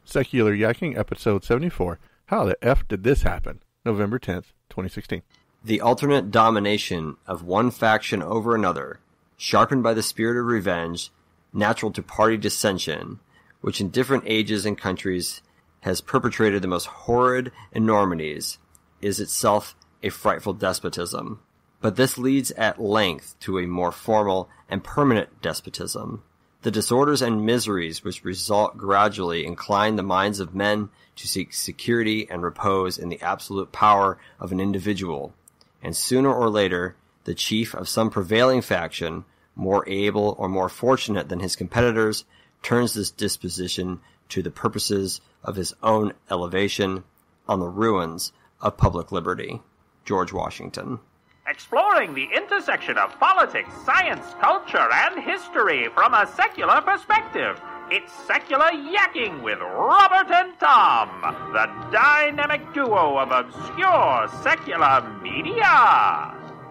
Secular Yakking, Episode 74. How the F did this happen? November 10th, 2016. The alternate domination of one faction over another, sharpened by the spirit of revenge, natural to party dissension, which in different ages and countries has perpetrated the most horrid enormities, is itself a frightful despotism. But this leads at length to a more formal and permanent despotism. The disorders and miseries which result gradually incline the minds of men to seek security and repose in the absolute power of an individual, and sooner or later, the chief of some prevailing faction, more able or more fortunate than his competitors, turns this disposition to the purposes of his own elevation on the ruins of public liberty. George Washington. Exploring the intersection of politics, science, culture, and history from a secular perspective. It's Secular Yakking with Robert and Tom, the dynamic duo of obscure secular media.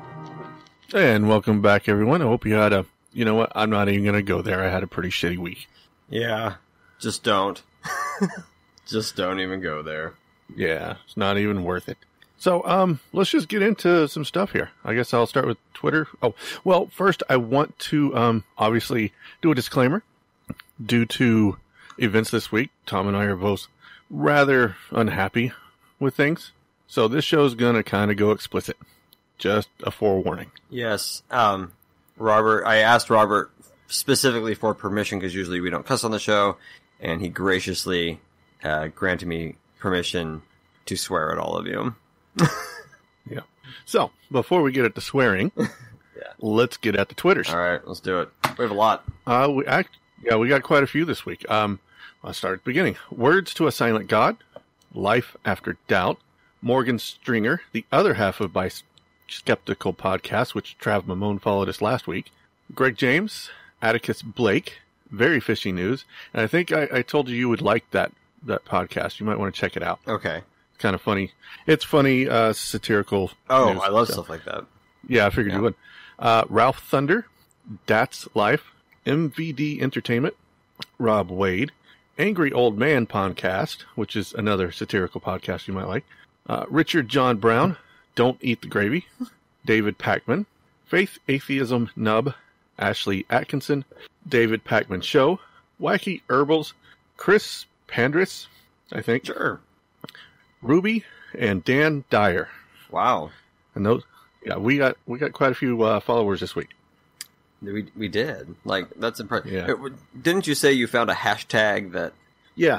And welcome back, everyone. I hope you had a... You know what? I'm not even going to go there. I had a pretty shitty week. Yeah, just don't. Just don't even go there. Yeah, it's not even worth it. So, let's just get into some stuff here. I guess I'll start with Twitter. Oh, well, first I want to, obviously do a disclaimer. Due to events this week, Tom and I are both rather unhappy with things. So this show's gonna kind of go explicit. Just a forewarning. Yes, Robert, I asked Robert specifically for permission because usually we don't cuss on the show, and he graciously, granted me permission to swear at all of you. Yeah. So, before we get at the swearing, let's get at the Twitters. All right, let's do it. We have a lot. We got quite a few this week. I'll start at the beginning. Words to a Silent God, Life After Doubt, Morgan Stringer, the other half of my Skeptical podcast, which Trav Mamone followed us last week, Greg James, Atticus Blake, Very Fishy News, and I think I told you would like that podcast. You might want to check it out. Okay. Kind of funny. It's funny, satirical. Oh, news, I love stuff like that. Yeah, I figured you would. Ralph Thunder, That's Life, MVD Entertainment, Rob Wade, Angry Old Man Podcast, which is another satirical podcast you might like. Richard John Brown, Don't Eat the Gravy, David Packman, Faith Atheism Nub, Ashley Atkinson, David Packman Show, Wacky Herbals, Chris Pandris, I think. Sure. Ruby and Dan Dyer. Wow. And those, yeah, we got quite a few followers this week. We did. Like, that's impressive. Yeah. Didn't you say you found a hashtag that... Yeah,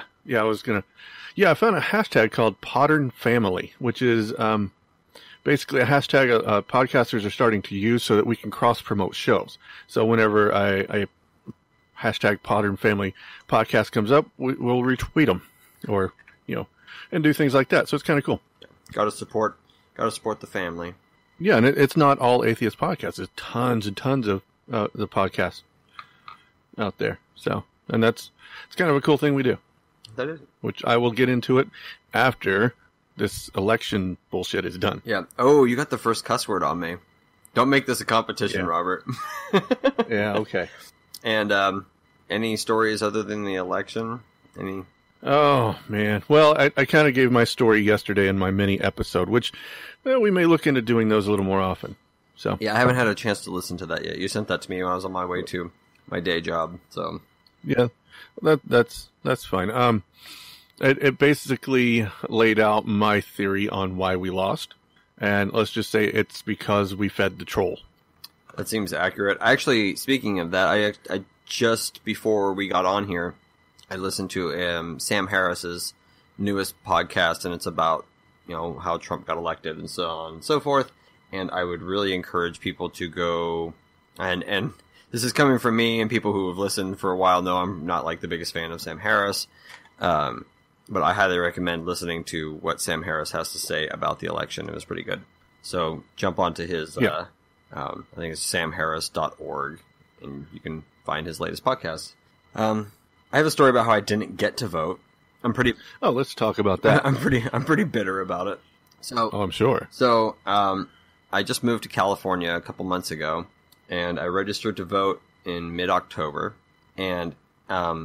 I found a hashtag called Podern Family, which is basically a hashtag podcasters are starting to use so that we can cross-promote shows. So whenever I hashtag Podern Family podcast comes up, we'll retweet them, or, and do things like that. So it's kind of cool. Gotta support the family. Yeah, and it's not all atheist podcasts. There's tons and tons of the podcasts out there. So, and it's kind of a cool thing we do. That is. Which I will get into it after this election bullshit is done. Yeah. Oh, you got the first cuss word on me. Don't make this a competition, Robert. Yeah, okay. And any stories other than the election? Any? Oh, man. Well, I kind of gave my story yesterday in my mini episode, which we may look into doing those a little more often. So yeah, I haven't had a chance to listen to that yet. You sent that to me when I was on my way to my day job. So yeah, that's fine. It basically laid out my theory on why we lost, and let's just say it's because we fed the troll. That seems accurate. Actually, speaking of that, I just before we got on here, I listened to Sam Harris's newest podcast, and it's about how Trump got elected and so on and so forth. And I would really encourage people to go, and this is coming from me, and people who have listened for a while know I'm not like the biggest fan of Sam Harris, but I highly recommend listening to what Sam Harris has to say about the election. It was pretty good. So jump onto his, I think it's samharris.org, and you can find his latest podcast. I have a story about how I didn't get to vote. Oh, let's talk about that. I'm pretty bitter about it. So, I'm sure. So, I just moved to California a couple months ago, and I registered to vote in mid-October. And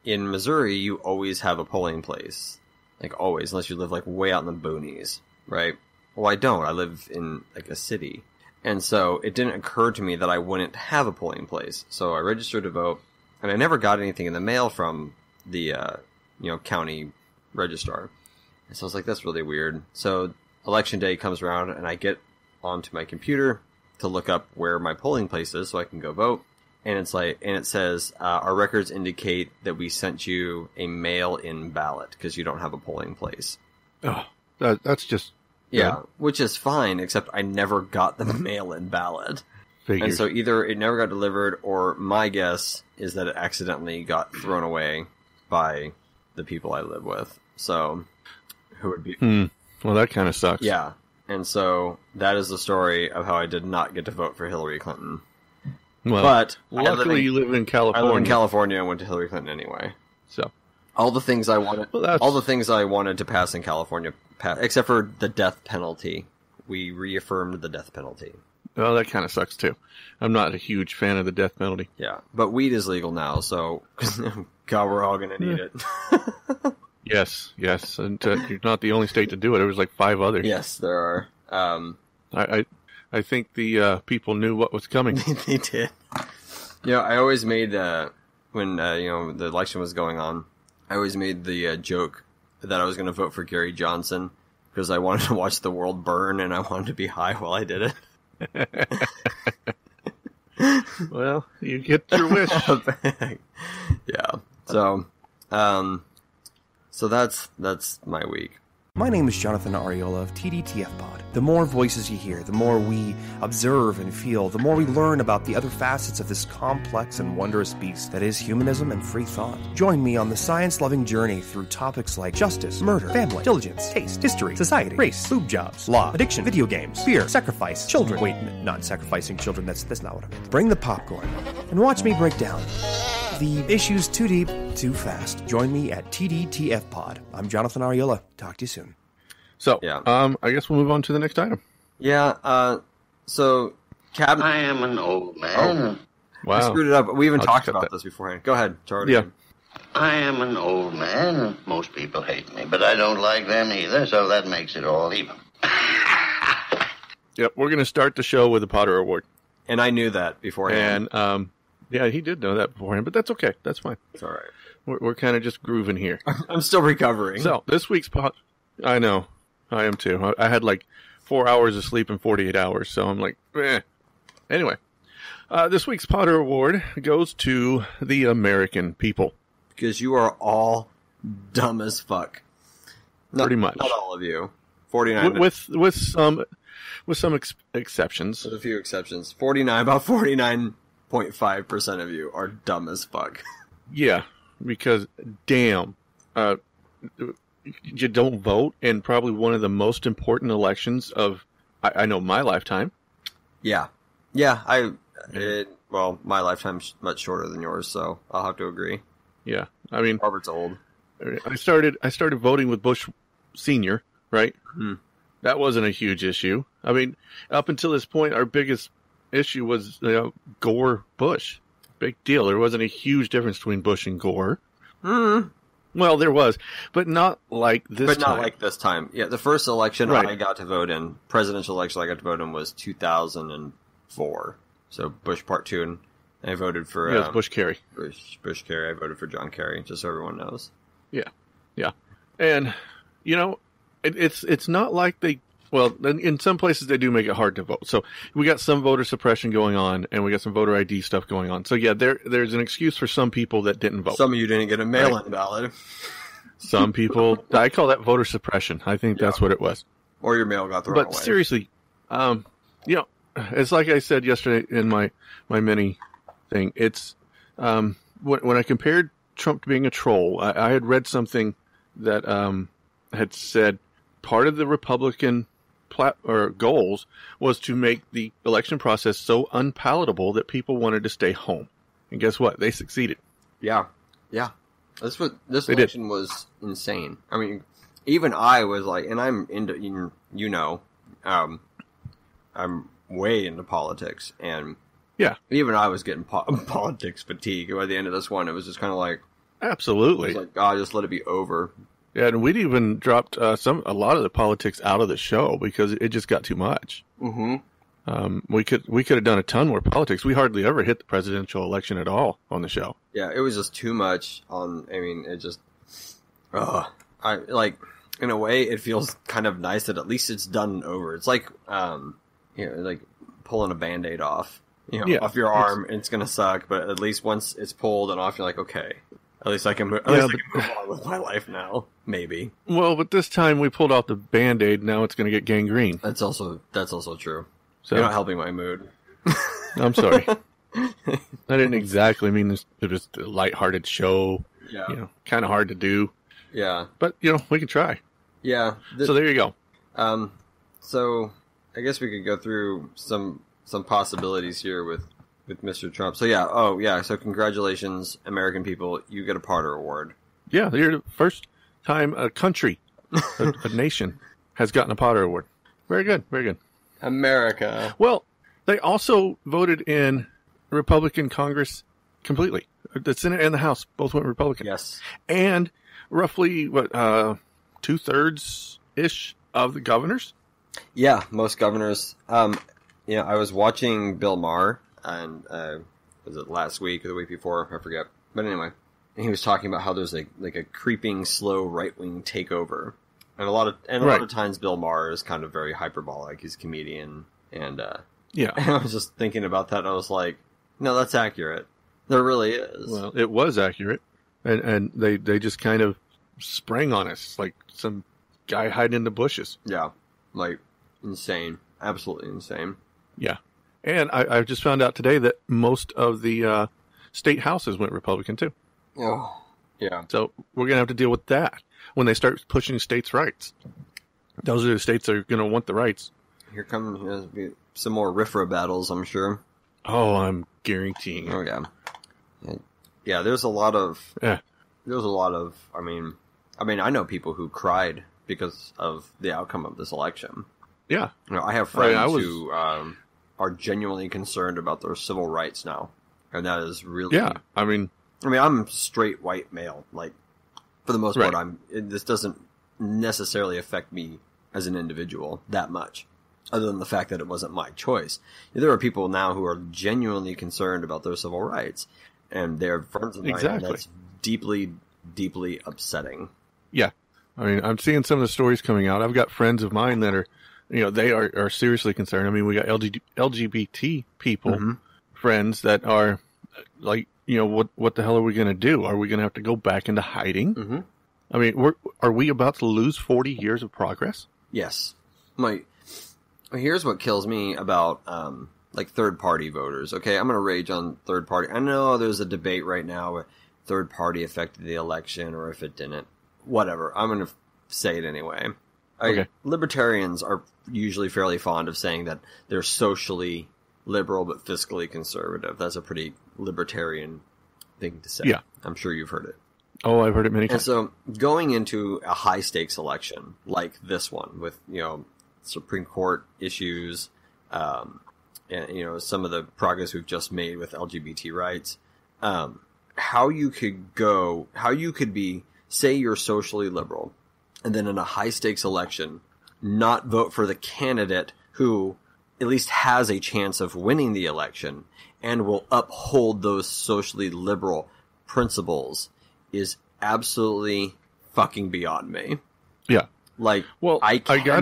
in Missouri, you always have a polling place. Like, always, unless you live, like, way out in the boonies, right? Well, I don't. I live in, like, a city. And so it didn't occur to me that I wouldn't have a polling place. So I registered to vote, and I never got anything in the mail from the, county registrar. And so I was like, that's really weird. So election day comes around, and I get onto my computer to look up where my polling place is so I can go vote. And it says, our records indicate that we sent you a mail-in ballot because you don't have a polling place. Oh, that's just... Yeah, which is fine, except I never got the mail-in ballot. Figures. And so either it never got delivered, or my guess is that it accidentally got thrown away by the people I live with. So, who would be... Well, that kind of sucks. Yeah. And so, that is the story of how I did not get to vote for Hillary Clinton. Well, But luckily you live in California. I live in California and went to Hillary Clinton anyway. So all the things I wanted to pass in California, except for the death penalty. We reaffirmed the death penalty. Well, that kind of sucks too. I'm not a huge fan of the death penalty. Yeah, but weed is legal now, so God, we're all gonna need it. Yes, and you're not the only state to do it. There was like 5 others. Yes, there are. I think the people knew what was coming. They did. I always made when the election was going on, I always made the joke that I was going to vote for Gary Johnson because I wanted to watch the world burn and I wanted to be high while I did it. Well, you get your wish. Yeah. So that's my week. My name is Jonathan Ariola of TDTF Pod. The more voices you hear, the more we observe and feel, the more we learn about the other facets of this complex and wondrous beast that is humanism and free thought. Join me on the science-loving journey through topics like justice, murder, family, diligence, taste, history, society, race, boob jobs, law, addiction, video games, fear, sacrifice, children. Wait, not sacrificing children, that's not what I meant. Bring the popcorn and watch me break down the issues too deep, too fast. Join me at TDTF Pod. I'm Jonathan Ariola. Talk to you soon. So, yeah. I guess we'll move on to the next item. Yeah, so, Cab... I am an old man. Wow. I screwed it up. We even talked about this beforehand. Go ahead, Charlie. Yeah. I am an old man. Most people hate me, but I don't like them either, so that makes it all even. Yep, we're going to start the show with the Potter Award. And I knew that beforehand. And, yeah, he did know that beforehand, but that's okay. That's fine. It's all right. We're kind of just grooving here. I'm still recovering. So, this week's I know. I am too. I had like 4 hours of sleep in 48 hours, so I'm like, eh. Anyway, this week's Potter Award goes to the American people. Because you are all dumb as fuck. Pretty much. Not all of you. 49. With some exceptions. With a few exceptions. About 49.5% of you are dumb as fuck. Yeah, because damn, you don't vote in probably one of the most important elections of, I know, my lifetime. Yeah. Well, my lifetime's much shorter than yours, so I'll have to agree. Yeah, I mean, Robert's old. I started voting with Bush Senior, right? Hmm. That wasn't a huge issue. I mean, up until this point, our biggest issue was Gore Bush. Big deal. There wasn't a huge difference between Bush and Gore. Hmm. Well, there was, but not like this time. But not like this time. Yeah, the first election Right. I got to vote in, presidential election I got to vote in was 2004. So Bush Part 2, and I voted for... Yeah, it was Bush Kerry. Bush Kerry. I voted for John Kerry, just so everyone knows. Yeah. And, it's not like they... Well, in some places they do make it hard to vote. So we got some voter suppression going on, and we got some voter ID stuff going on. So yeah, there's an excuse for some people that didn't vote. Some of you didn't get a mail-in ballot. Some people, I call that voter suppression. I think that's what it was. Or your mail got thrown away. But seriously, it's like I said yesterday in my mini thing. It's when I compared Trump to being a troll, I had read something that had said part of the Republican goals was to make the election process so unpalatable that people wanted to stay home. And guess what? They succeeded. Yeah. This election was insane. I mean, even I was like, and I'm into, I'm way into politics, and yeah, even I was getting politics fatigue. By the end of this one, it was just kind of like, Absolutely. It's like, God, just let it be over. Yeah, and we'd even dropped a lot of the politics out of the show because it just got too much. Mm-hmm. We could have done a ton more politics. We hardly ever hit the presidential election at all on the show. Yeah, it was just too much it just, in a way, it feels kind of nice that at least it's done and over. It's like, like pulling a Band-Aid off, off your arm. It's going to suck, but at least once it's pulled and off, you're like, okay, at least I can move on with my life now. Maybe. Well, but this time we pulled off the Band-Aid. Now it's going to get gangrene. That's also true. So, you're not helping my mood. I'm sorry. I didn't exactly mean this. It was a lighthearted show. Yeah. Kind of hard to do. Yeah. But, we can try. Yeah. So there you go. So I guess we could go through some possibilities here with Mr. Trump. So yeah. Oh yeah. So congratulations, American people. You get a Parter Award. Yeah. You're the first time a country, a nation, has gotten a Potter Award. Very good. Very good. America. Well, they also voted in Republican Congress completely. The Senate and the House both went Republican. Yes. And roughly, 2/3-ish of the governors? Yeah, most governors. I was watching Bill Maher, and was it last week or the week before? I forget. But anyway, he was talking about how there's a creeping, slow right-wing takeover. And a lot of times Bill Maher is kind of very hyperbolic. He's a comedian. And, yeah. And I was just thinking about that. And I was like, no, that's accurate. There really is. Well, it was accurate. And they just kind of sprang on us like some guy hiding in the bushes. Yeah. Like, insane. Absolutely insane. Yeah. And I just found out today that most of the state houses went Republican, too. Oh, yeah. So we're going to have to deal with that when they start pushing states' rights. Those are the states that are going to want the rights. Here come some more RFRA battles, I'm sure. Oh, I'm guaranteeing it. Oh, yeah. Yeah, there's a lot of... Yeah. There's a lot of... I mean, I know people who cried because of the outcome of this election. Yeah. I have friends who are genuinely concerned about their civil rights now. And that is really... Yeah, I mean, I'm straight white male. Like, for the most part, this doesn't necessarily affect me as an individual that much, other than the fact that it wasn't my choice. There are people now who are genuinely concerned about their civil rights, and they're friends of mine, and that's deeply, deeply upsetting. Yeah. I mean, I'm seeing some of the stories coming out. I've got friends of mine that are, they are seriously concerned. I mean, we got LGBT people, friends that are like, what the hell are we going to do? Are we going to have to go back into hiding? Mm-hmm. I mean, are we about to lose 40 years of progress? Yes. Here's what kills me about, third-party voters. Okay, I'm going to rage on third-party. I know there's a debate right now where third-party affected the election or if it didn't. Whatever. I'm going to say it anyway. Okay. Libertarians are usually fairly fond of saying that they're socially liberal but fiscally conservative. That's a pretty libertarian thing to say. Yeah. I'm sure you've heard it. Oh, I've heard it many times. And so going into a high-stakes election like this one with, Supreme Court issues, and, some of the progress we've just made with LGBT rights, how you could be, say you're socially liberal, and then in a high-stakes election, not vote for the candidate who at least has a chance of winning the election and will uphold those socially liberal principles is absolutely fucking beyond me. Yeah. Like, well, I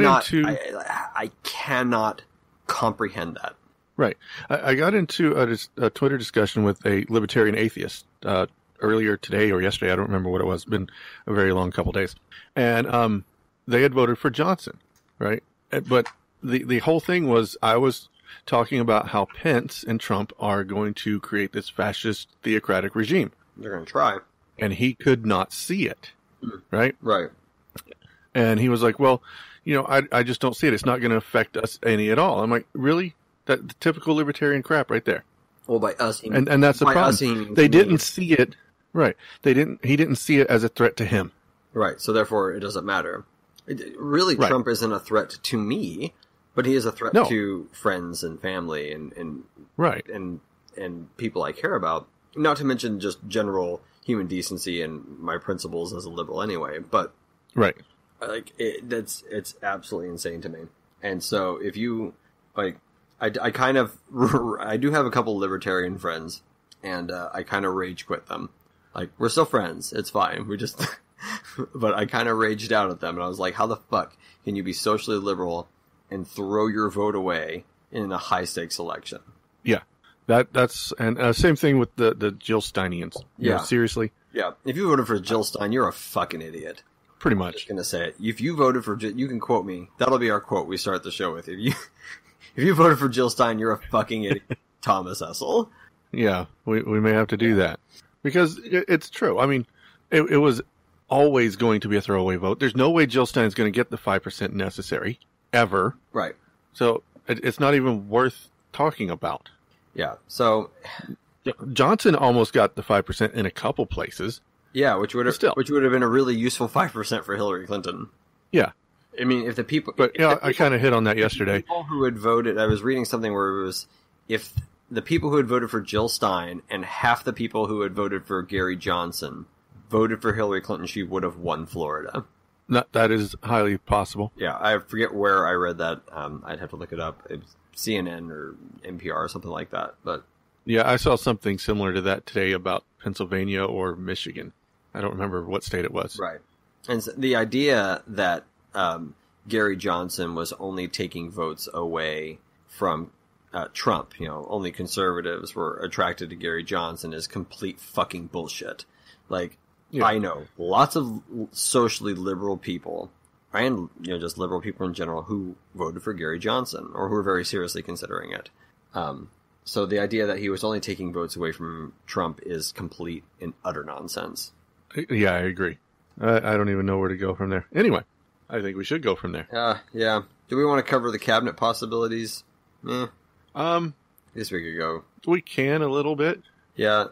cannot comprehend that. Right. I got into a Twitter discussion with a libertarian atheist earlier today or yesterday. I don't remember what it was. It's been a very long couple days. And they had voted for Johnson, right? But the whole thing was I was talking about how Pence and Trump are going to create this fascist theocratic regime. They're going to try. And he could not see it, right? Right. And he was like, well, I just don't see it. It's not going to affect us any at all. I'm like, really? That the typical libertarian crap right there. Well, by us, and that's the problem. They didn't see it. Right. He didn't see it as a threat to him. Right. So therefore, it doesn't matter. Right. Trump isn't a threat to me, but he is a threat to friends and family and right and people I care about. Not to mention just general human decency and my principles as a liberal anyway. But Right. like it's absolutely insane to me. And so if you like, I kind of I do have a couple libertarian friends, and I kind of rage quit them. Like, we're still friends, it's fine. We just, but I kind of raged out at them, and I was like, how the fuck can you be socially liberal and throw your vote away in a high stakes election? Yeah. That's and same thing with the Jill Steinians. You know, Yeah. seriously, Yeah, if you voted for Jill Stein, you're a fucking idiot. pretty I'm much. just gonna say it. If you voted for, you can quote me. That'll be our quote we start the show with. If you voted for Jill Stein, you're a fucking idiot, Thomas Essel. Yeah, we may have to do that because it's true. I mean, it was always going to be a throwaway vote. There's no way Jill Stein's going to get the 5% necessary ever. Right. So it's not even worth talking about. Yeah. So Johnson almost got the 5% in a couple places. yeah, which would Still. have been a really useful 5% for Hillary Clinton. Yeah, I mean, if the people, but if yeah, the I kind of hit on that yesterday. people who had voted, I was reading something where it was, if the people who had voted for Jill Stein and half the people who had voted for Gary Johnson voted for Hillary Clinton, she would have won Florida. That is highly possible. Yeah, I forget where I read that. I'd have to look it up. It was CNN or NPR or something like that. But Yeah, I saw something similar to that today about Pennsylvania or Michigan. I don't remember what state it was. right, and so the idea that Gary Johnson was only taking votes away from Trump, only conservatives were attracted to Gary Johnson, is complete fucking bullshit. Like, Yeah. I know lots of socially liberal people, and just liberal people in general, who voted for Gary Johnson or who were very seriously considering it. So the idea that he was only taking votes away from Trump is complete and utter nonsense. Yeah, I agree. I don't even know where to go from there. Anyway, I think we should go from there. Yeah. Do we want to cover the cabinet possibilities? Um, I guess we could go. we can a little bit. Yeah.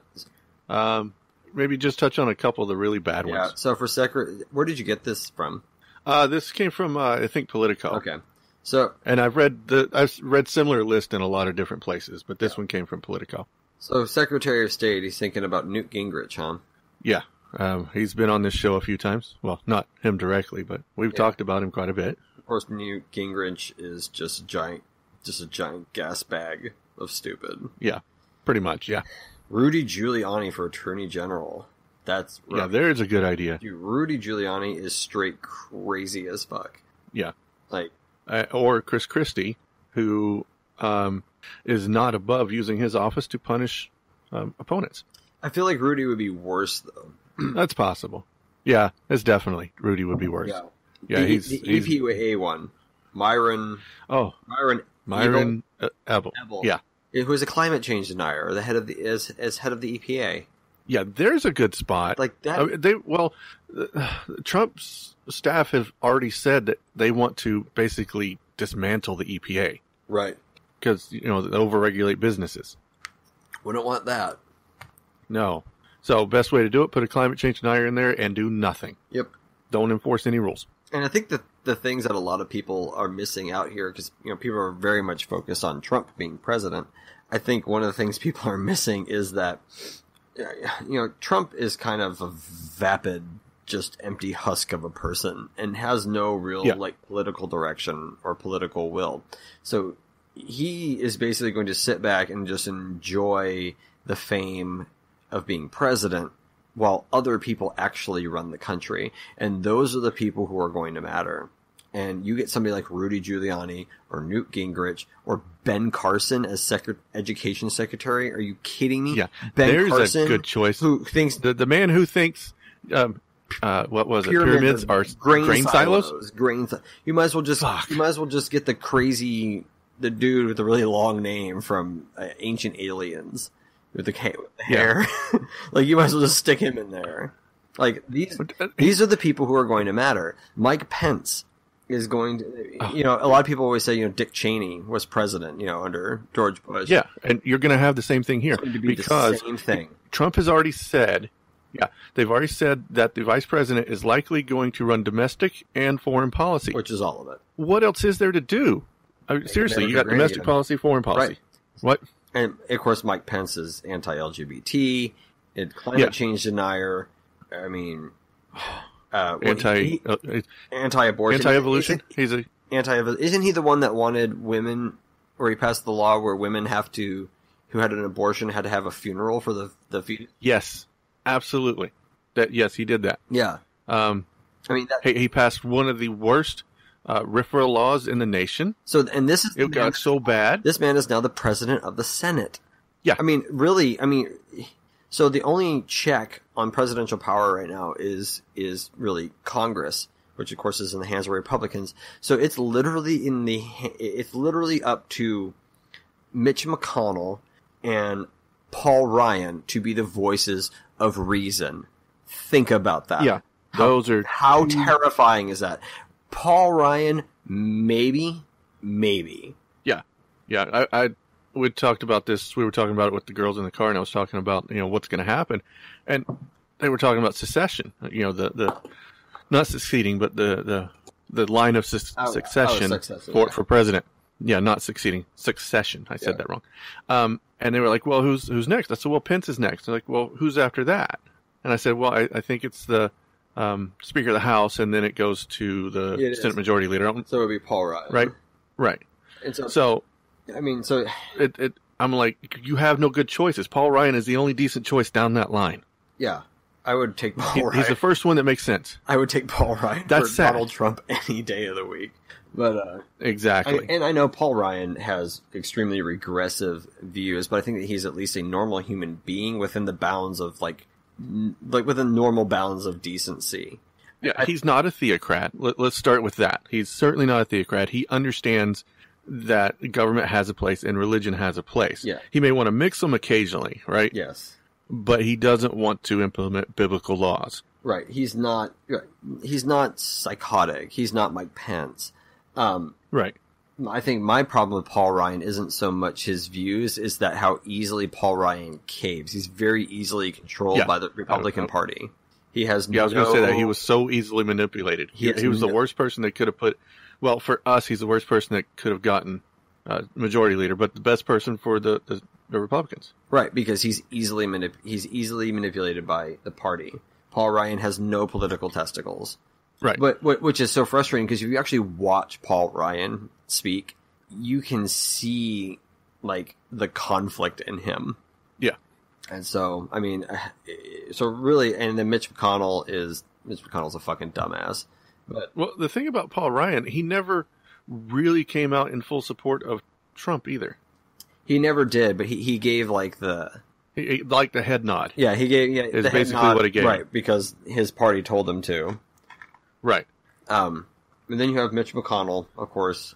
Maybe just touch on a couple of the really bad Yeah. ones. So for where did you get this from? This came from I think Politico. Okay. So And I've read similar lists in a lot of different places, but this one came from Politico. Secretary of State, he's thinking about Newt Gingrich, huh? Yeah. He's been on this show a few times. Well, not him directly, but we've talked about him quite a bit. Of course, Newt Gingrich is just a giant gas bag of stupid. Yeah, pretty much. Yeah. Rudy Giuliani for Attorney General. That's Yeah, there's a good idea. Dude, Rudy Giuliani is straight crazy as fuck. Yeah. Like, Or Chris Christie, who is not above using his office to punish opponents. I feel like Rudy would be worse though. That's possible. Yeah, it's definitely. Rudy would be worse. Yeah, the he's EPA one, Myron Ebel. Ebel. Yeah, who is a climate change denier, or the head of the as head of the EPA. yeah. There's a good spot. Like that. I mean, Trump's staff have already said that they want to basically dismantle the EPA Right. because they overregulate businesses. We don't want that. No. So best way to do it, put a climate change denier in there and do nothing. Yep. Don't enforce any rules. And I think that the things that a lot of people are missing out here, because people are very much focused on Trump being president. I think one of the things people are missing is that Trump is kind of a vapid, just empty husk of a person and has no real political direction or political will. So he is basically going to sit back and just enjoy the fame of being president while other people actually run the country. And those are the people who are going to matter. And you get somebody like Rudy Giuliani or Newt Gingrich or Ben Carson as Education Secretary. Are you kidding me? Yeah, Ben there's Carson, a good choice. Who thinks the man who thinks what was it? Pyramids are grain silos? You might as well just get the dude with the really long name from Ancient Aliens with the hair. Like, you might as well just stick him in there. Like, these are the people who are going to matter. Mike Pence is going to, a lot of people always say, Dick Cheney was president, under George Bush. Yeah, and you're going to have the same thing here It's going to be because the same thing. Trump has already said, they've already said that the vice president is likely going to run domestic and foreign policy. Which is all of it. What else is there to do? I mean, seriously, you got domestic policy, foreign policy. Right. What? And, of course, Mike Pence is anti-LGBT. Climate change denier. I mean, anti-abortion. Anti-evolution. He's a Isn't he the one that wanted women, or he passed the law where women who had an abortion had to have a funeral for the fetus? Yes, absolutely. Yes, he did that. Yeah. I mean, he passed one of the worst RFRA laws in the nation. It got so bad. This man is now the president of the Senate. Yeah. I mean, really, so the only check on presidential power right now is really Congress, which of course is in the hands of Republicans. So it's literally up to Mitch McConnell and Paul Ryan to be the voices of reason. Think about that. Yeah. How terrifying is that? Paul Ryan, maybe. Yeah. We talked about this. We were talking about it with the girls in the car, and I was talking about, what's going to happen. And they were talking about secession, the not succeeding, but the line of succession for president. Yeah, not succeeding, succession. I said that wrong. And they were like, well, who's next? I said, well, Pence is next. They're like, well, who's after that? And I said, well, I think it's the Speaker of the House, and then it goes to the Senate Majority Leader. So it would be Paul Ryan. Right. And so I'm like, you have no good choices. Paul Ryan is the only decent choice down that line. Yeah. I would take Paul Ryan. He's the first one that makes sense. I would take Paul Ryan for Donald Trump any day of the week. But exactly. And I know Paul Ryan has extremely regressive views, but I think that he's at least a normal human being within the bounds of within normal bounds of decency. Yeah, he's not a theocrat. Let's start with that. He's certainly not a theocrat. He understands that government has a place and religion has a place. Yeah. He may want to mix them occasionally, right? Yes. But he doesn't want to implement biblical laws. Right. He's not psychotic. He's not Mike Pence. Right. I think my problem with Paul Ryan isn't so much his views, is that how easily Paul Ryan caves. He's very easily controlled by the Republican Party. He has I was going to say that. He was so easily manipulated. He was the worst person that could have put... Well, for us, he's the worst person that could have gotten majority leader, but the best person for the Republicans. Right, because he's easily manipulated by the party. Paul Ryan has no political testicles. Right. But which is so frustrating, because if you actually watch Paul Ryan speak, you can see the conflict in him. Yeah. And so, I mean, really, and then Mitch McConnell's a fucking dumbass. But the thing about Paul Ryan, he never really came out in full support of Trump either. He never did, but he gave the head nod. Yeah, he gave is basically what he gave. Right, because his party told him to. Right. And then you have Mitch McConnell, of course,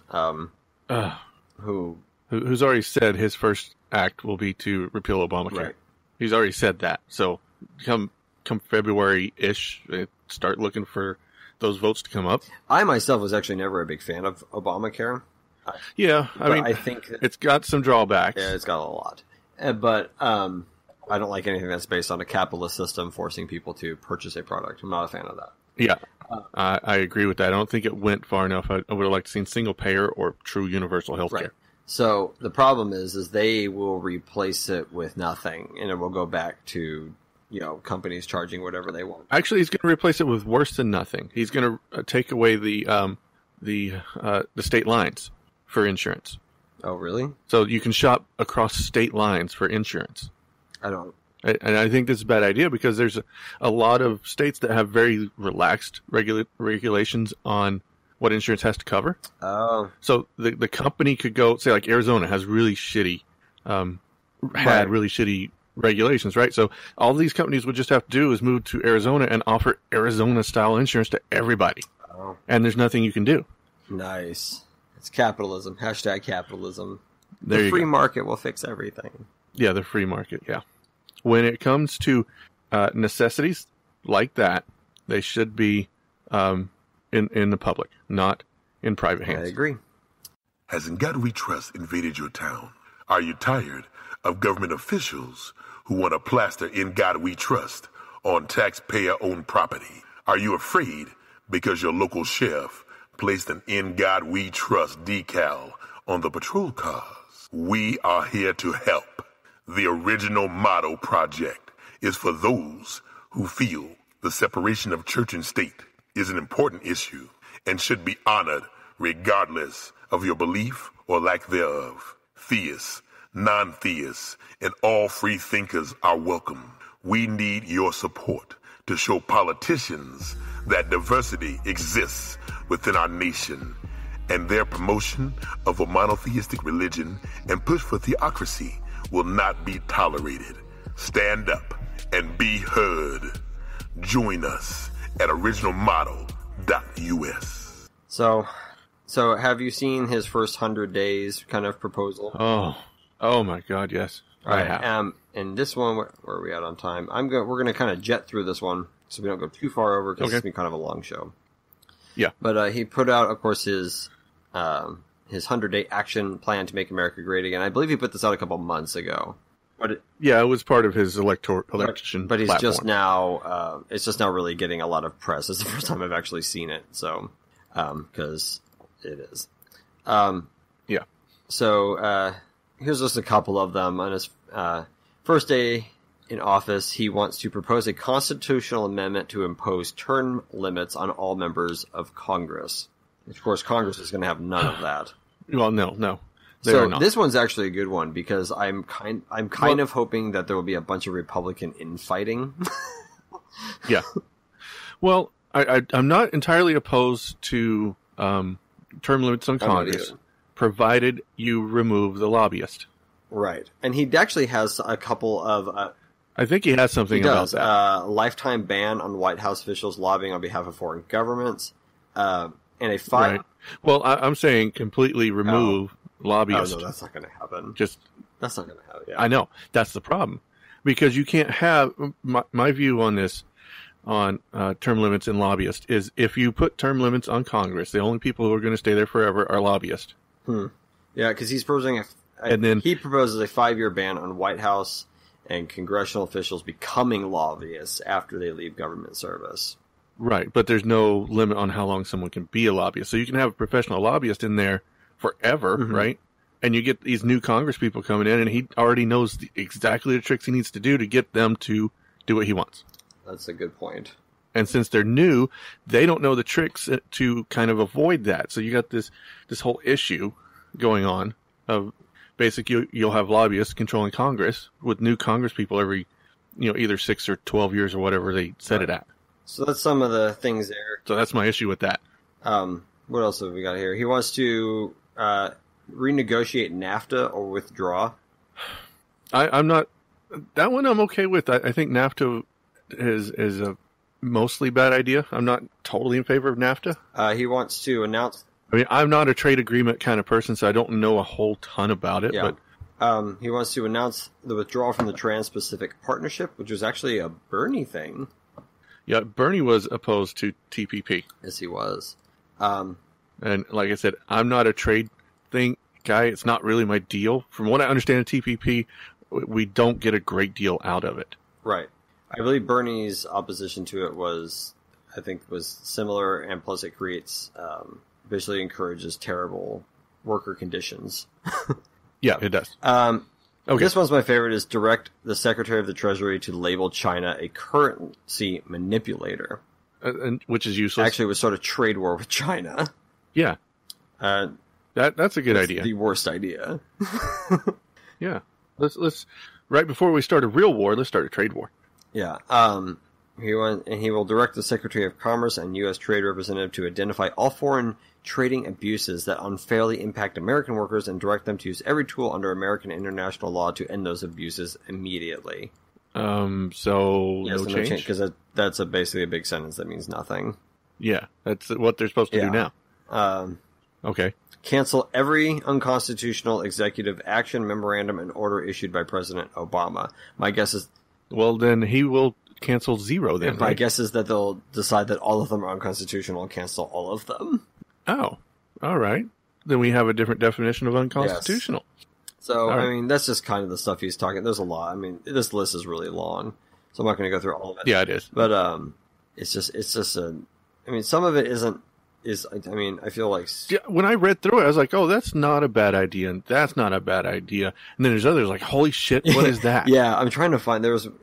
who's already said his first act will be to repeal Obamacare. Right. He's already said that. So come February-ish, start looking for those votes to come up. I myself was actually never a big fan of Obamacare. Yeah, I think it's got some drawbacks. Yeah, it's got a lot. But I don't like anything that's based on a capitalist system forcing people to purchase a product. I'm not a fan of that. Yeah, I agree with that. I don't think it went far enough. I would have liked to seen single payer or true universal health care. Right. So the problem is they will replace it with nothing, and it will go back to companies charging whatever they want. Actually, he's going to replace it with worse than nothing. He's going to take away the state lines for insurance. Oh, really? So you can shop across state lines for insurance. And I think this is a bad idea, because there's a lot of states that have very relaxed regulations on what insurance has to cover. Oh. So the company could go, say, like Arizona has really shitty, really shitty regulations, right? So all these companies would just have to do is move to Arizona and offer Arizona-style insurance to everybody. Oh. And there's nothing you can do. Nice. It's capitalism. # capitalism. There the free market will fix everything. Yeah, the free market, yeah. When it comes to necessities like that, they should be in the public, not in private hands. I agree. Has In God We Trust invaded your town? Are you tired of government officials who want to plaster In God We Trust on taxpayer-owned property? Are you afraid because your local sheriff placed an In God We Trust decal on the patrol cars? We are here to help. The Original Motto Project is for those who feel the separation of church and state is an important issue and should be honored regardless of your belief or lack thereof. Theists, non-theists, and all free thinkers are welcome. We need your support to show politicians that diversity exists within our nation, and their promotion of a monotheistic religion and push for theocracy will not be tolerated. Stand up and be heard. Join us at originalmodel.us. So have you seen his first 100 days kind of proposal? Oh my God, yes. I have. And this one, where are we at on time? We're going to kind of jet through this one so we don't go too far over because it's going to be kind of a long show. Yeah. But he put out, of course, his 100-day action plan to make America great again. I believe he put this out a couple months ago. But it was part of his election But he's platform. just now, it's just now really getting a lot of press. It's the first time I've actually seen it. So, because it is. Yeah. So, here's just a couple of them. On his first day in office, he wants to propose a constitutional amendment to impose term limits on all members of Congress. Of course, Congress is going to have none of that. Well, no. So this one's actually a good one because I'm kind of hoping that there will be a bunch of Republican infighting. Yeah. Well, I'm not entirely opposed to term limits on Congress, provided you remove the lobbyist. Right. And he actually has a couple of... I think he has something about that. Lifetime ban on White House officials lobbying on behalf of foreign governments. And a Right. Well, I'm saying completely remove lobbyists. Oh, no, that's not going to happen. That's not going to happen. Yeah. I know. That's the problem. Because you can't have... My view on this, on term limits and lobbyists, is if you put term limits on Congress, the only people who are going to stay there forever are lobbyists. Yeah, because he's proposing he proposes a 5-year ban on White House and congressional officials becoming lobbyists after they leave government service. Right, but there's no limit on how long someone can be a lobbyist. So you can have a professional lobbyist in there forever, right? And you get these new Congress people coming in, and he already knows exactly the tricks he needs to do to get them to do what he wants. That's a good point. And since they're new, they don't know the tricks to kind of avoid that. So you got this whole issue going on of basically you'll have lobbyists controlling Congress with new Congress people every, either 6 or 12 years or whatever they set it at. So that's some of the things there. So that's my issue with that. What else have we got here? He wants to renegotiate NAFTA or withdraw. I'm not... That one I'm okay with. I think NAFTA is a mostly bad idea. I'm not totally in favor of NAFTA. He wants to announce... I'm not a trade agreement kind of person, so I don't know a whole ton about it. Yeah. But he wants to announce the withdrawal from the Trans-Pacific Partnership, which was actually a Bernie thing. Yeah, Bernie was opposed to TPP. Yes, he was. And like I said, I'm not a trade thing guy. It's not really my deal. From what I understand of TPP, we don't get a great deal out of it. Right. I believe Bernie's opposition to it was similar, and plus it creates... basically encourages terrible worker conditions. Yeah, it does. Okay. This one's my favorite, is direct the Secretary of the Treasury to label China a currency manipulator. Which is useless. Actually, it would start a trade war with China. Yeah. That's a good idea. The worst idea. Yeah. Let's right before we start a real war, let's start a trade war. Yeah. He will direct the Secretary of Commerce and U.S. Trade Representative to identify all foreign trading abuses that unfairly impact American workers and direct them to use every tool under American international law to end those abuses immediately. No change? Because that's basically a big sentence that means nothing. Yeah, that's what they're supposed to do now. Okay. Cancel every unconstitutional executive action, memorandum, and order issued by President Obama. My guess is... Well, then he will cancel 0 then, My guess is that they'll decide that all of them are unconstitutional and cancel all of them. Oh, all right. Then we have a different definition of unconstitutional. Yes. So, right. That's just kind of the stuff he's talking. There's a lot. This list is really long, so I'm not going to go through all of it. Yeah, it is. But some of it isn't I mean, I feel like Yeah, when I read through it, I was like, "Oh, that's not a bad idea, and that's not a bad idea." And then there's others like, "Holy shit, what is that?" Yeah, I'm trying to find.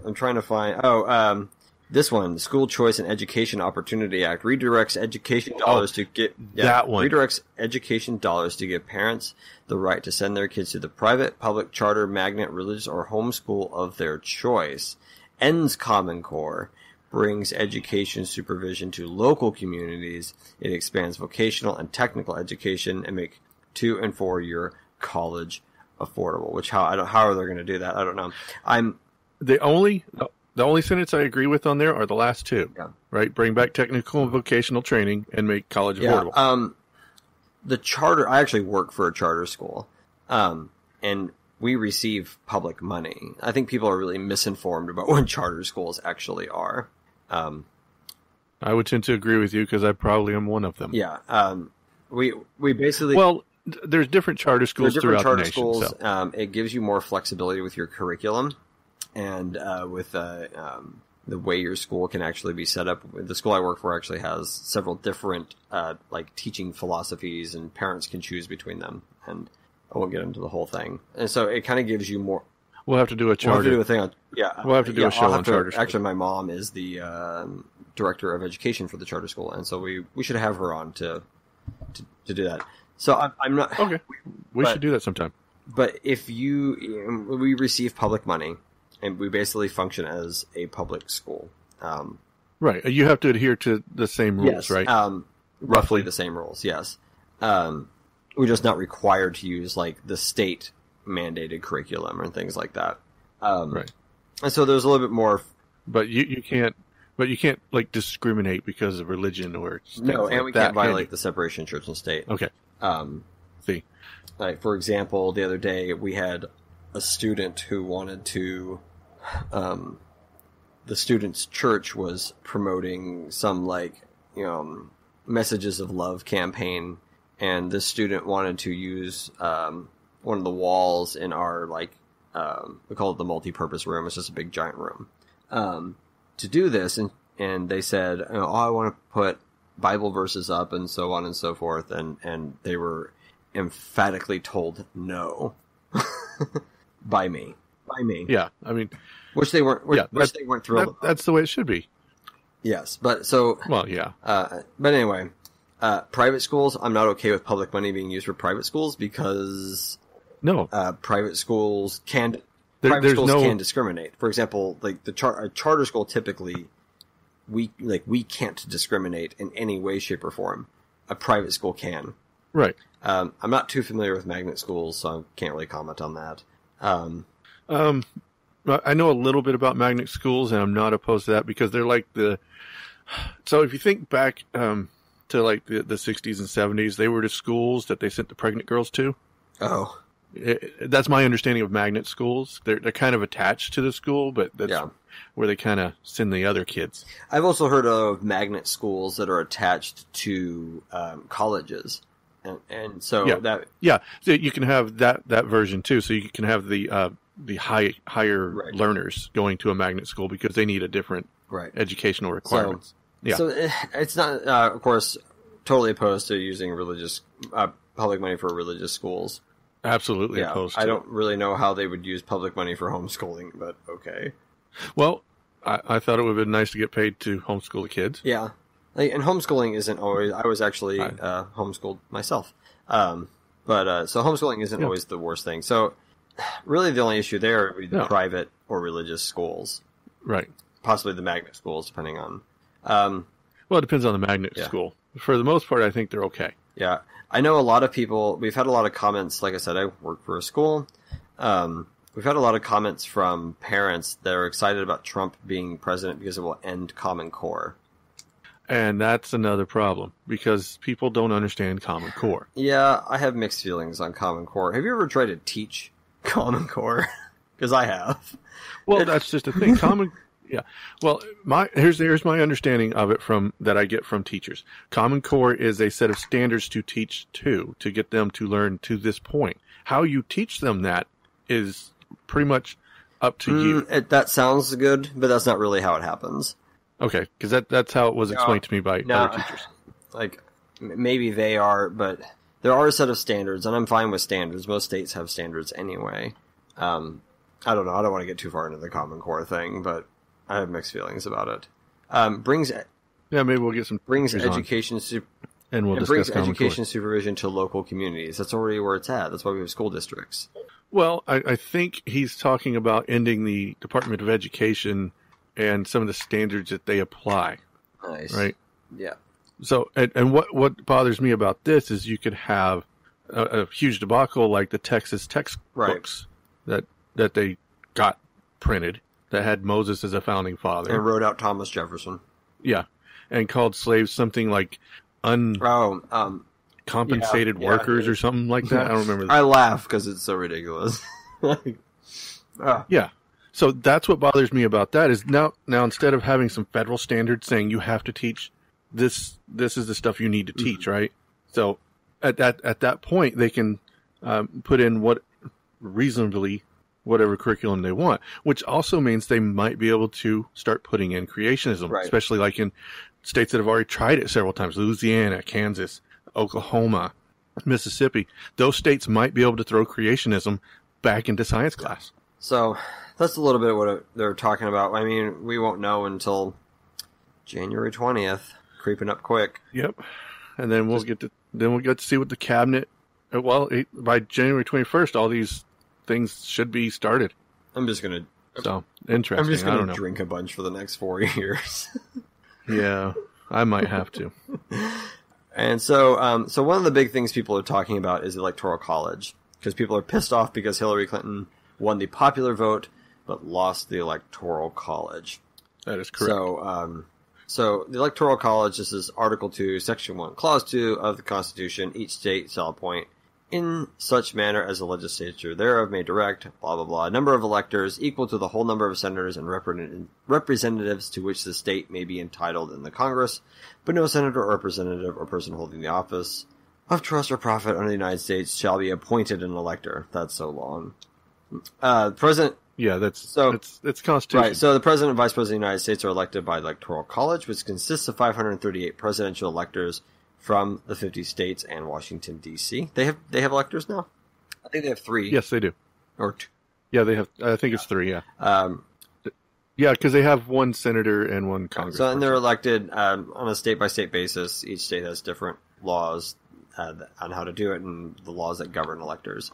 This one, School Choice and Education Opportunity Act, redirects education dollars to get that one. Redirects education dollars to give parents the right to send their kids to the private, public, charter, magnet, religious, or homeschool of their choice. Ends Common Core. Brings education supervision to local communities. It expands vocational and technical education and make 2- and 4-year college affordable. Which how are they going to do that? I don't know. The only sentence I agree with on there are the last two. Yeah. Right? Bring back technical and vocational training and make college affordable. The charter. I actually work for a charter school, and we receive public money. I think people are really misinformed about what charter schools actually are. I would tend to agree with you because I probably am one of them. Yeah. We basically there's different charter schools throughout the nation. Schools. So. It gives you more flexibility with your curriculum and with the way your school can actually be set up. The school I work for actually has several different like teaching philosophies, and parents can choose between them. And I won't get into the whole thing. And so it kind of gives you more. We'll have to do a charter. We'll have to do a thing on, We'll have to do a show on charter schools. Actually, my mom is the director of education for the charter school, and so we should have her on to do that. So I'm not okay. We should do that sometime. But if we receive public money, and we basically function as a public school. Right. You have to adhere to the same rules, yes, right? Roughly the same rules. Yes. We're just not required to use like the state mandated curriculum and things like that. Right. And so there's a little bit more. But you can't like discriminate because of religion or no, and like we that, can't violate the separation of church and state. Okay. See, like for example, the other day we had a student who wanted to. The student's church was promoting some messages of love campaign, and this student wanted to use one of the walls in our we call it the multi-purpose room. It's just a big giant room. To do this, and they said, I want to put Bible verses up and so on and so forth, and they were emphatically told no by me. Yeah, I mean, which they weren't thrilled about. That's the way it should be. Yes, but so well, yeah. But anyway, private schools. I'm not okay with public money being used for private schools because private schools can discriminate. For example, like a charter school typically, we can't discriminate in any way, shape, or form. A private school can. Right. I'm not too familiar with magnet schools, so I can't really comment on that. I know a little bit about magnet schools, and I'm not opposed to that because they're like so if you think back to like the 60s and 70s, they were the schools that they sent the pregnant girls to. Oh. That's my understanding of magnet schools. They're kind of attached to the school, but that's where they kind of send the other kids. I've also heard of magnet schools that are attached to colleges. And so so you can have that version too. So you can have the higher learners going to a magnet school because they need a different educational requirements. So it's not, of course, totally opposed to using religious public money for religious schools. Absolutely opposed to I don't really know how they would use public money for homeschooling, but okay. Well, I thought it would have been nice to get paid to homeschool the kids. Yeah. And homeschooling isn't always... I was actually homeschooled myself. So homeschooling isn't always the worst thing. So really the only issue there would be the private or religious schools. Right. Possibly the magnet schools, depending on... well, it depends on the magnet school. For the most part, I think they're okay. Yeah. I know a lot of people... We've had a lot of comments. Like I said, I work for a school. We've had a lot of comments from parents that are excited about Trump being president because it will end Common Core. And that's another problem because people don't understand Common Core. Yeah, I have mixed feelings on Common Core. Have you ever tried to teach Common Core? Because I have. Well, that's just a thing. Well, here's my understanding of it that I get from teachers. Common Core is a set of standards to teach to get them to learn to this point. How you teach them that is pretty much up to you. That sounds good, but that's not really how it happens. Okay, because that's how it was explained to me by other teachers. Like, maybe they are, but there are a set of standards, and I'm fine with standards. Most states have standards anyway. I don't know. I don't want to get too far into the Common Core thing, but I have mixed feelings about it. Maybe we'll get some brings answers on, education and we'll it discuss brings Common education Core. supervision to local communities. That's already where it's at. That's why we have school districts. Well, I think he's talking about ending the Department of Education and some of the standards that they apply, Nice. right? Yeah. So, and what bothers me about this is you could have a huge debacle like the Texas textbooks that they got printed that had Moses as a founding father. And wrote out Thomas Jefferson. Yeah. And called slaves something like compensated yeah, workers yeah. or something like that. I don't remember. I laugh because it's so ridiculous. Yeah. So that's what bothers me about that is now instead of having some federal standards saying you have to teach this is the stuff you need to teach, right? So at that point they can put in whatever curriculum they want, which also means they might be able to start putting in creationism, Right. especially like in states that have already tried it several times, Louisiana, Kansas, Oklahoma, Mississippi. Those states might be able to throw creationism back into science class. So that's a little bit of what they're talking about. I mean, we won't know until January 20th, creeping up quick. Yep. And then we'll get to see what the cabinet. By January 21st, all these things should be started. I'm just gonna Interesting. I'm just I don't gonna know. drink a bunch for the next 4 years. Yeah, I might have to. And so one of the big things people are talking about is the Electoral College, because people are pissed off because Hillary Clinton won the popular vote but lost the Electoral College. That is correct. So the Electoral College, this is Article 2, Section 1, Clause 2 of the Constitution. Each state shall appoint in such manner as the legislature thereof may direct, blah, blah, blah, a number of electors equal to the whole number of senators and representatives to which the state may be entitled in the Congress, but no senator or representative or person holding the office of trust or profit under the United States shall be appointed an elector. That's so long. President... Yeah, it's constitution. Right, so the President and Vice President of the United States are elected by the Electoral College, which consists of 538 presidential electors from the 50 states and Washington, D.C. They have electors now? I think they have 3. Yes, they do. Or 2. Yeah, they have. I think it's 3. Yeah. Yeah, because they have one senator and one Congress. So, and they're elected on a state-by-state basis. Each state has different laws on how to do it and the laws that govern electors.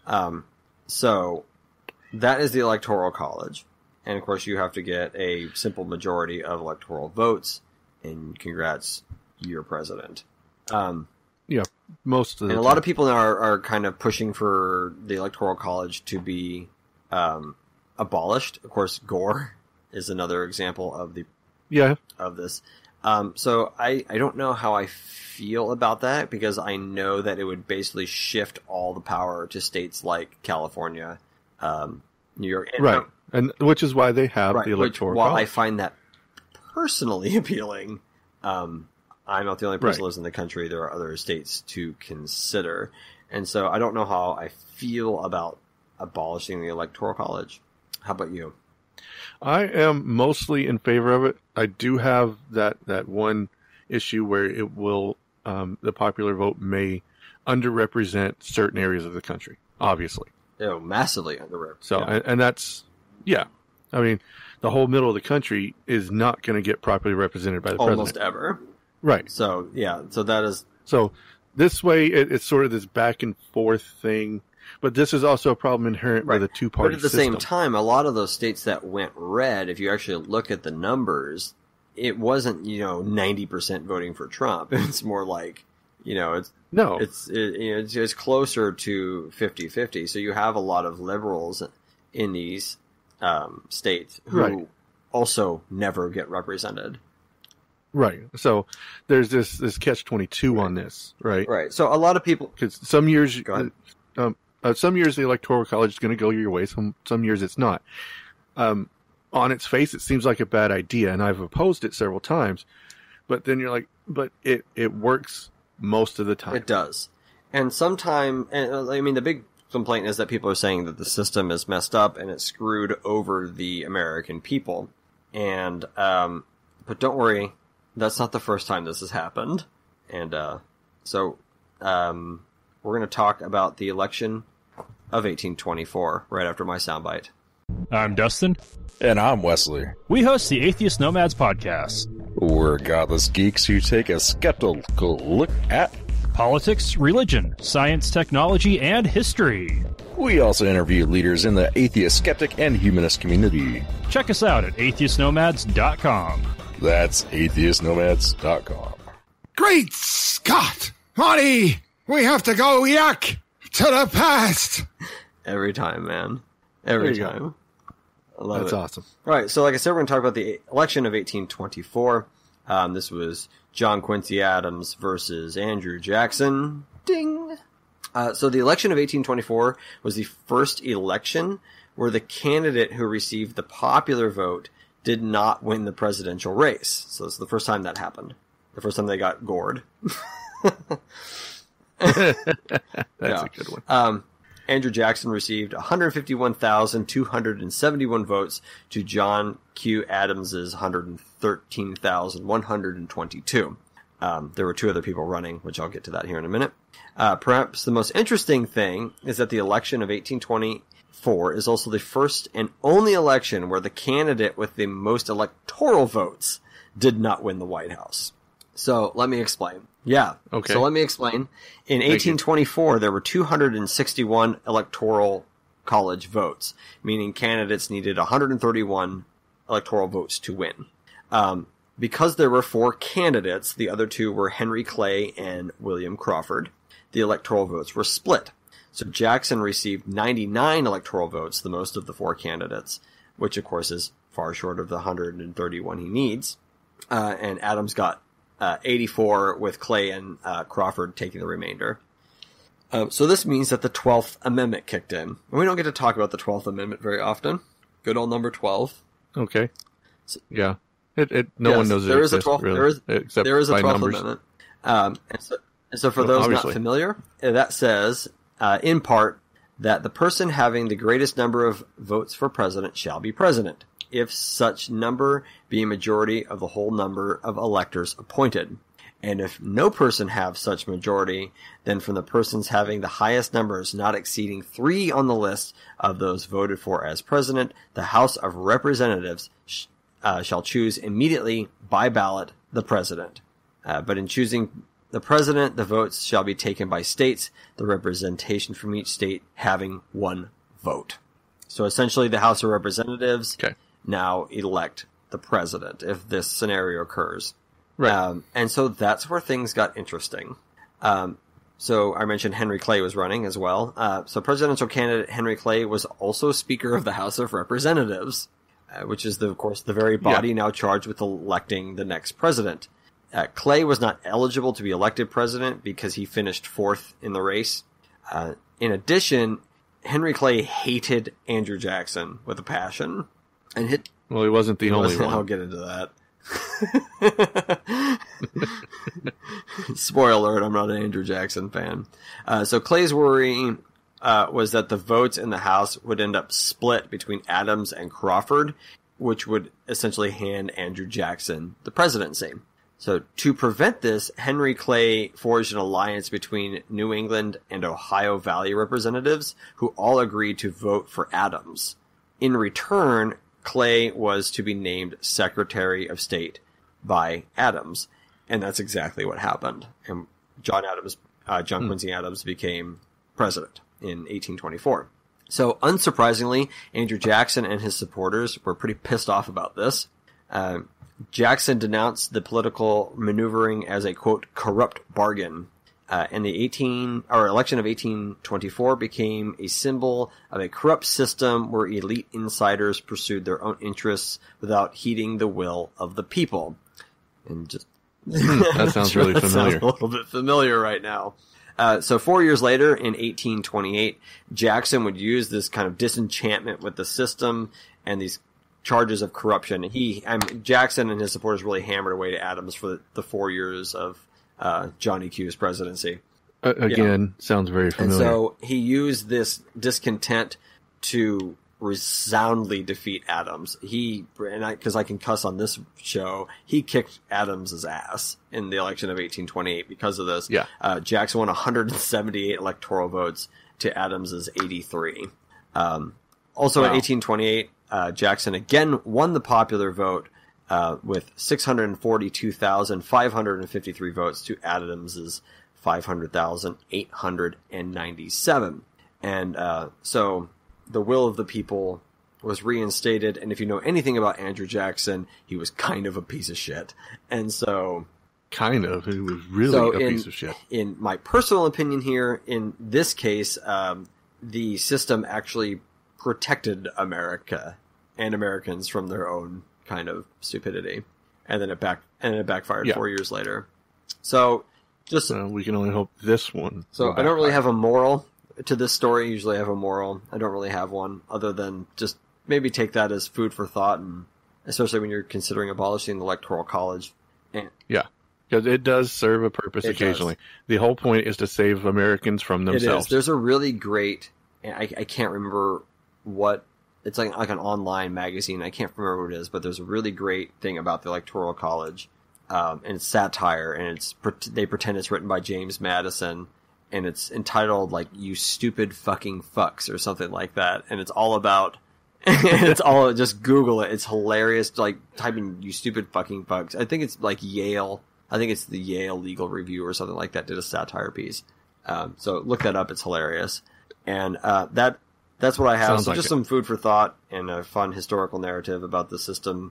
So that is the Electoral College. And, of course, you have to get a simple majority of electoral votes. And congrats, you're president. Yeah, most of the And a lot of people now are kind of pushing for the Electoral College to be abolished. Of course, Gore is another example of this. So I don't know how I feel about that, because I know that it would basically shift all the power to states like California, New York. Right. And which is why they have Right, the Electoral which, while College. I find that personally appealing, I'm not the only person who lives in the country. There are other states to consider. And so I don't know how I feel about abolishing the Electoral College. How about you? I am mostly in favor of it. I do have that one issue where it will the popular vote may underrepresent certain areas of the country, obviously. Massively underrepresented. So, and that's, yeah. I mean, the whole middle of the country is not going to get properly represented by the almost president. ever. Right. So, yeah. So that is... So this way, it's sort of this back and forth thing. But this is also a problem inherent with a two-party But at the system. same time, a lot of those states that went red, if you actually look at the numbers, it wasn't, 90% voting for Trump. It's more like, it's closer to 50-50. So you have a lot of liberals in these states who also never get represented. Right. So there's this catch-22 on this, right? Right. So a lot of people... Because some years... Go ahead. Some years the Electoral College is going to go your way. Some years it's not. On its face, it seems like a bad idea, and I've opposed it several times. But then you're like, but it works most of the time. It does. And the big complaint is that people are saying that the system is messed up and it's screwed over the American people. And, but don't worry, that's not the first time this has happened. And, So we're going to talk about the election of 1824 right after my soundbite. I'm Dustin. And I'm Wesley. We host the Atheist Nomads podcast. We're godless geeks who take a skeptical look at politics, religion, science, technology, and history. We also interview leaders in the atheist, skeptic, and humanist community. Check us out at atheistnomads.com. That's atheistnomads.com. Great Scott! Marty, we have to go yak to the past. Every time, man. Every time. I love That's it. awesome. All right, so like I said, we're going to talk about the election of 1824. This was John Quincy Adams versus Andrew Jackson. Ding! So the election of 1824 was the first election where the candidate who received the popular vote did not win the presidential race. So it's the first time that happened. The first time they got gored. That's a good one. Andrew Jackson received 151,271 votes to John Q. Adams's 113,122. There were two other people running, which I'll get to that here in a minute. Perhaps the most interesting thing is that the election of 1824 is also the first and only election where the candidate with the most electoral votes did not win the White House. So let me explain. Yeah. Okay. So let me explain. In 1824, there were 261 electoral college votes, meaning candidates needed 131 electoral votes to win. Because there were 4 candidates, the other 2 were Henry Clay and William Crawford. The electoral votes were split. So Jackson received 99 electoral votes, the most of the 4 candidates, which of course is far short of the 131 he needs. And Adams got 84, with Clay and Crawford taking the remainder. So this means that the 12th Amendment kicked in. And we don't get to talk about the 12th Amendment very often. Good old number 12. Okay. Yeah. No one knows there it is a exists, 12th. really, There is a by 12th numbers. Amendment. And so for those obviously. not familiar, that says, in part, that the person having the greatest number of votes for president shall be president, if such number be a majority of the whole number of electors appointed. And if no person have such majority, then from the persons having the highest numbers not exceeding 3 on the list of those voted for as president, the House of Representatives shall choose immediately by ballot the president. But in choosing the president, the votes shall be taken by states, the representation from each state having 1 vote. So essentially the House of Representatives now elect the president if this scenario occurs. Right. And so that's where things got interesting. So I mentioned Henry Clay was running as well. So presidential candidate Henry Clay was also Speaker of the House of Representatives, which is, of course, the very body now charged with electing the next president. Clay was not eligible to be elected president because he finished 4th in the race. In addition, Henry Clay hated Andrew Jackson with a passion. Well, he wasn't the only one. I'll get into that. Spoiler alert, I'm not an Andrew Jackson fan. So Clay's worry was that the votes in the House would end up split between Adams and Crawford, which would essentially hand Andrew Jackson the presidency. So to prevent this, Henry Clay forged an alliance between New England and Ohio Valley representatives who all agreed to vote for Adams. In return, Clay was to be named Secretary of State by Adams, and that's exactly what happened. And John Quincy Adams became president in 1824. So unsurprisingly, Andrew Jackson and his supporters were pretty pissed off about this. Jackson denounced the political maneuvering as a, quote, corrupt bargain. And the election of 1824 became a symbol of a corrupt system where elite insiders pursued their own interests without heeding the will of the people. And just that sounds really familiar. Sounds a little bit familiar right now. So 4 years later, in 1828, Jackson would use this kind of disenchantment with the system and these charges of corruption. Jackson and his supporters really hammered away to Adams for the 4 years of Johnny Q's presidency. Sounds very familiar. And so he used this discontent to resoundingly defeat Adams. Because I can cuss on this show, he kicked Adams's ass in the election of 1828 because of this. Yeah. Jackson won 178 electoral votes to Adams's 83. Also in 1828, Jackson again won the popular vote with 642,553 votes to Adams's 500,897. And so the will of the people was reinstated, and if you know anything about Andrew Jackson, he was kind of a piece of shit. And so... Kind of. He was really a piece of shit. In my personal opinion here, in this case, the system actually protected America and Americans from their own kind of stupidity. And then it backfired 4 years later. So, just... we can only hope this one... So, I don't really have a moral to this story. Usually I have a moral. I don't really have one, other than just maybe take that as food for thought, and especially when you're considering abolishing the Electoral College. Yeah, because it does serve a purpose occasionally. The whole point is to save Americans from themselves. It is. There's a really great... I can't remember what... It's like an online magazine. I can't remember what it is, but there's a really great thing about the Electoral College. And it's satire, and they pretend it's written by James Madison, and it's entitled, like, "You Stupid Fucking Fucks," or something like that. And it's all about... just Google it. It's hilarious. Like, type in "You Stupid Fucking Fucks." I think it's like Yale. I think it's the Yale Legal Review or something like that did a satire piece. So look that up. It's hilarious. And that's what I have. Sounds so like just it. some food for thought and a fun historical narrative about the system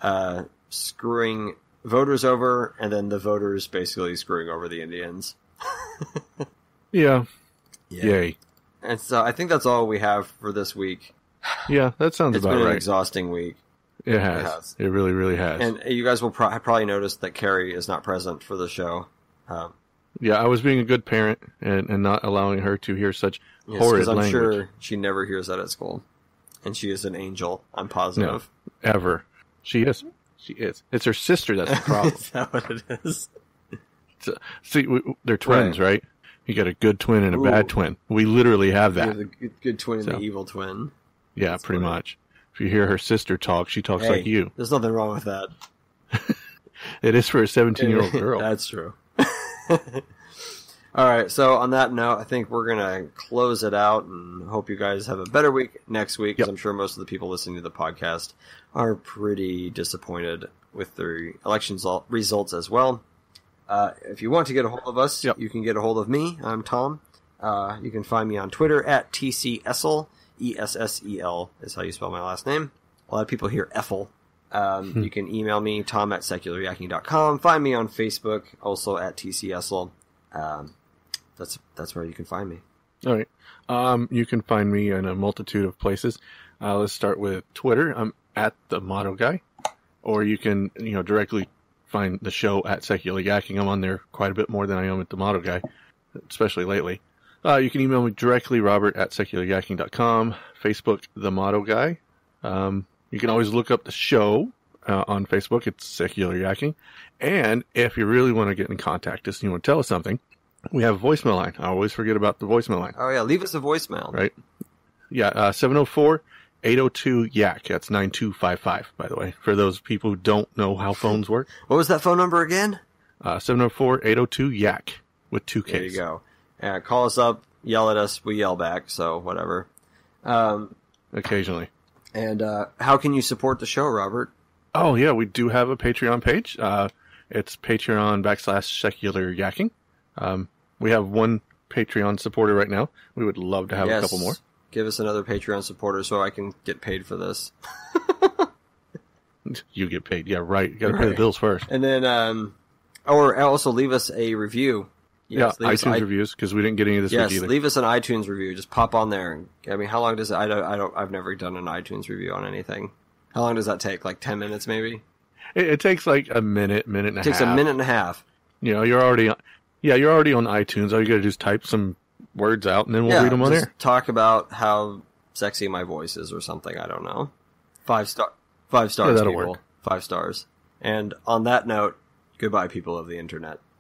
screwing voters over, and then the voters basically screwing over the Indians. Yeah. Yay. And so I think that's all we have for this week. Yeah, that sounds It's about been right. an exhausting week. It has. It really, really has. And you guys will probably notice that Carrie is not present for the show. Yeah, I was being a good parent and not allowing her to hear such Yes, horrid I'm language. sure she never hears that at school. And she is an angel, I'm positive. No, ever. She is. She is. It's her sister that's the problem. Is that what it is? See, they're twins, right? You got a good twin and a bad twin. We literally have that. You're the good twin and the evil twin. Yeah, That's pretty funny. much. If you hear her sister talk, she talks like you. There's nothing wrong with that. It is for a 17-year-old girl. That's true. All right, so on that note, I think we're going to close it out and hope you guys have a better week next week, because I'm sure most of the people listening to the podcast are pretty disappointed with the election results as well. If you want to get a hold of us, you can get a hold of me. I'm Tom. You can find me on Twitter at TCEssel. E-S-S-E-L is how you spell my last name. A lot of people hear Ethel. You can email me, tom@secularyacking.com. Find me on Facebook, also at TCEssel. That's where you can find me. All right. You can find me in a multitude of places. Let's start with Twitter. I'm at the Motto Guy, or you can directly find the show at Secular Yakking. I'm on there quite a bit more than I am at the Motto Guy, especially lately. You can email me directly, Robert@secularyakking.com. Facebook, the Motto Guy. You can always look up the show on Facebook. It's Secular Yakking. And if you really want to get in contact with us and you want to tell us something, we have a voicemail line. I always forget about the voicemail line. Oh, yeah. Leave us a voicemail. Right? Yeah, 704-802-YAK. That's 9255, by the way, for those people who don't know how phones work. What was that phone number again? 704-802-YAK with 2 Ks. There you go. Call us up, yell at us, we yell back, so whatever. Occasionally. And how can you support the show, Robert? Oh, yeah, we do have a Patreon page. It's Patreon.com/Secular Yakking. We have one Patreon supporter right now. We would love to have a couple more. Give us another Patreon supporter so I can get paid for this. You get paid. Yeah, right. You got to pay the bills first. And then, or also leave us a review. Yes, iTunes reviews, because we didn't get any of this week either. Leave us an iTunes review. Just pop on there. I mean, how long does it? I've never done an iTunes review on anything. How long does that take? Like 10 minutes, maybe? It takes like a minute and a half. It takes a minute and a half. You're already on iTunes. All you got to do is type some words out, and then we'll read them on air. Talk about how sexy my voice is, or something. I don't know. 5 stars. 5 stars. Yeah, that'll people. work. 5 stars. And on that note, goodbye, people of the internet.